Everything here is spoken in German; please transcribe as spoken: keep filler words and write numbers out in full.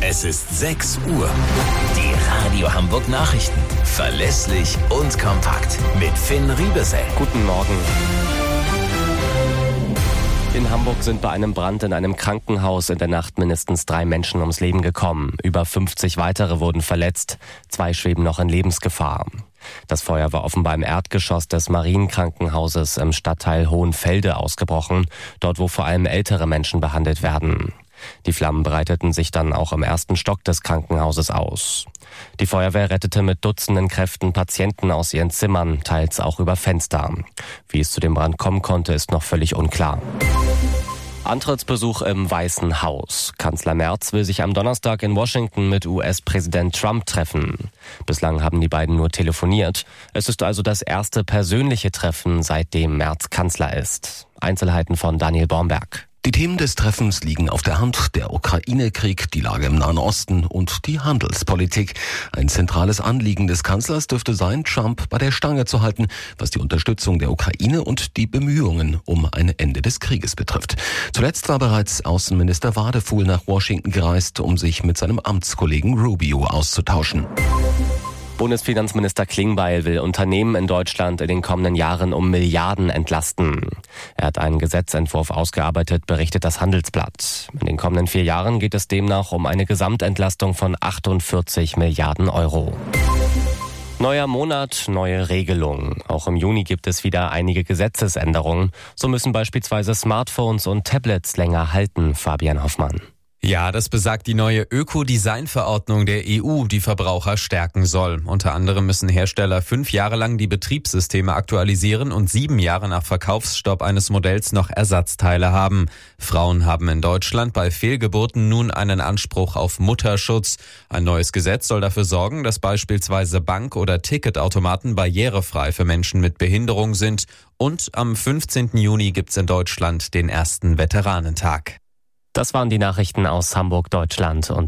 Es ist sechs Uhr. Die Radio Hamburg Nachrichten. Verlässlich und kompakt. Mit Finn Riebesell. Guten Morgen. In Hamburg sind bei einem Brand in einem Krankenhaus in der Nacht mindestens drei Menschen ums Leben gekommen. Über fünfzig weitere wurden verletzt. Zwei schweben noch in Lebensgefahr. Das Feuer war offenbar im Erdgeschoss des Marienkrankenhauses im Stadtteil Hohenfelde ausgebrochen, dort wo vor allem ältere Menschen behandelt werden. Die Flammen breiteten sich dann auch im ersten Stock des Krankenhauses aus. Die Feuerwehr rettete mit Dutzenden Kräften Patienten aus ihren Zimmern, teils auch über Fenster. Wie es zu dem Brand kommen konnte, ist noch völlig unklar. Antrittsbesuch im Weißen Haus. Kanzler Merz will sich am Donnerstag in Washington mit U S-Präsident Trump treffen. Bislang haben die beiden nur telefoniert. Es ist also das erste persönliche Treffen, seitdem Merz Kanzler ist. Einzelheiten von Daniel Bornberg. Die Themen des Treffens liegen auf der Hand: der Ukraine-Krieg, die Lage im Nahen Osten und die Handelspolitik. Ein zentrales Anliegen des Kanzlers dürfte sein, Trump bei der Stange zu halten, was die Unterstützung der Ukraine und die Bemühungen um ein Ende des Krieges betrifft. Zuletzt war bereits Außenminister Wadefuhl nach Washington gereist, um sich mit seinem Amtskollegen Rubio auszutauschen. Bundesfinanzminister Klingbeil will Unternehmen in Deutschland in den kommenden Jahren um Milliarden entlasten. Er hat einen Gesetzentwurf ausgearbeitet, berichtet das Handelsblatt. In den kommenden vier Jahren geht es demnach um eine Gesamtentlastung von achtundvierzig Milliarden Euro. Neuer Monat, neue Regelungen. Auch im Juni gibt es wieder einige Gesetzesänderungen. So müssen beispielsweise Smartphones und Tablets länger halten, Fabian Hoffmann. Ja, das besagt die neue Ökodesign-Verordnung der E U, die Verbraucher stärken soll. Unter anderem müssen Hersteller fünf Jahre lang die Betriebssysteme aktualisieren und sieben Jahre nach Verkaufsstopp eines Modells noch Ersatzteile haben. Frauen haben in Deutschland bei Fehlgeburten nun einen Anspruch auf Mutterschutz. Ein neues Gesetz soll dafür sorgen, dass beispielsweise Bank- oder Ticketautomaten barrierefrei für Menschen mit Behinderung sind. Und am fünfzehnten Juni gibt's in Deutschland den ersten Veteranentag. Das waren die Nachrichten aus Hamburg, Deutschland und